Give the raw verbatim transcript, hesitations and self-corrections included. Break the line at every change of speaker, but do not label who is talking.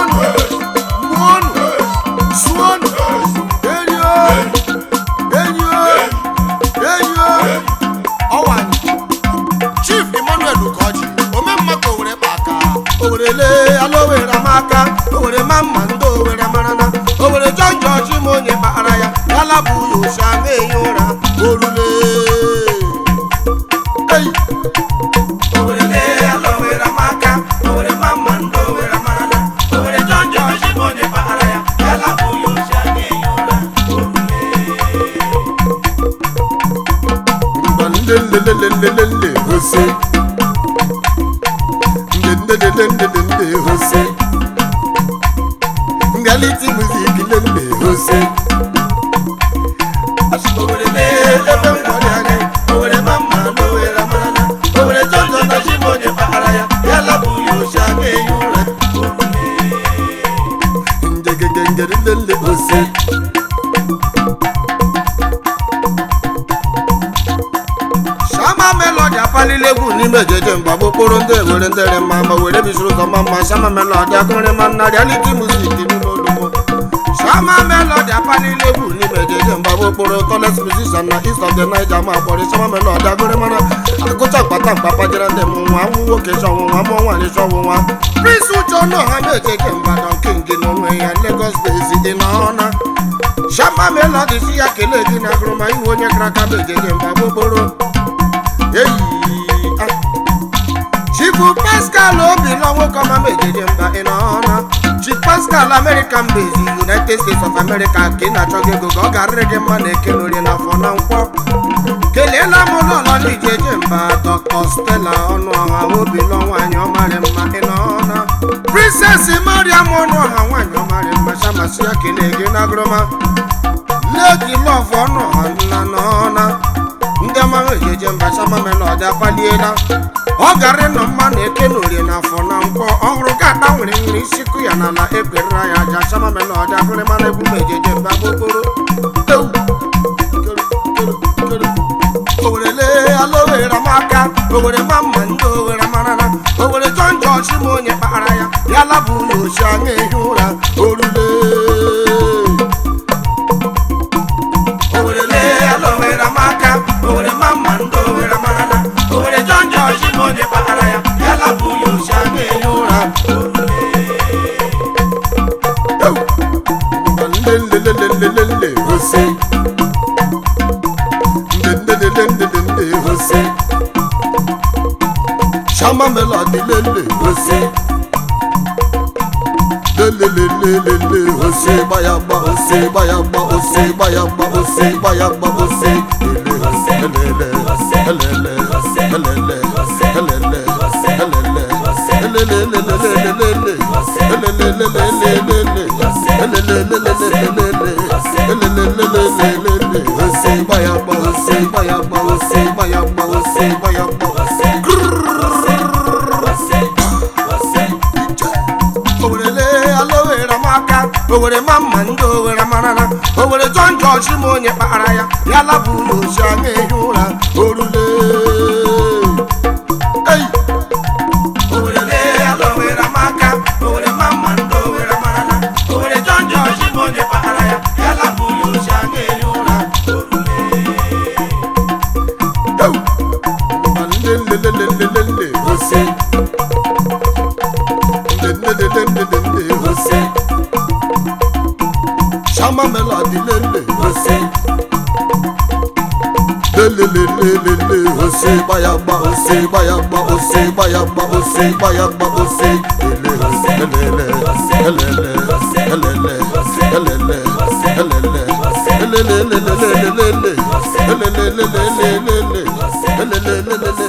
Reality music lele Jose. Owere mama no era mana. Owere jojo na shimonye paharaya. Yala buyo shage yura. Ngege ngege lele Jose. Shama melody apali lebu ni mejeje mbabo poro nde were ndere mama were bisuru so mama shama melody akore manna reality music ni no. Shama melody apali lebu ni mejeje mbabo poro tallest musician na east of the Niger ma bori shama melody akore manna akocha pata papa jira nde mu wa wo ke so wo mo wa ni so wo wa Prince Ucho no ha mejeje mbado king no we ya Lagos based in honor. Shama melody si akele di na groma iwo nye kraka mejeje mbabo poro. Hey, ah. Chifu Pascal Obi long come mejeje mba in honor. Chief Pascal American based United States of America kina choge go go garrege mane kelori na fona nkwo. Kelela mono lo ni jeje mba Doctor Stella onu ha Obi long wanyo mare mma in honor. Princess Maria mono ha wanyo mare mma shama sia kelege na groma. Lady love onu ha na na. Ndema mejeje mba shama melody apaliela. Ogare no man ekenori na fona nkwo ohuru ka ta nwere nwere isiku ya na la ekwera ya ja shama melody akure man ebu mejeje mba bokoro. Owere aloe ramaka, owere mama ndo were manana, owere jonjo shimonye paharaya, yala bulu shange yura orule. Owere aloe ramaka, owere mama ndo were manana, owere jonjo shimonye paharaya, yala bulu shange yura orule. Lelelelelelele Jose. Jose. Shama melody lele Jose. Lele lele lele Jose bayamba Jose bayamba Jose bayamba Jose bayamba Jose. Lele lele lele lele lele Owere mama ndo were manana owere jonjo shimonye paharaya yala bulu shange yura orule. Hey, owere aloe ramaka owere mama ndo were manana owere jonjo shimonye paharaya yala bulu shange yura orule. Lelelelelele Jose. Lelelelelele Jose. Shama melody lele Jose. Lele lele lele Jose bayamba Jose bayamba Jose bayamba Jose bayamba Jose. Lele lele lele lele lele lele lele lele lele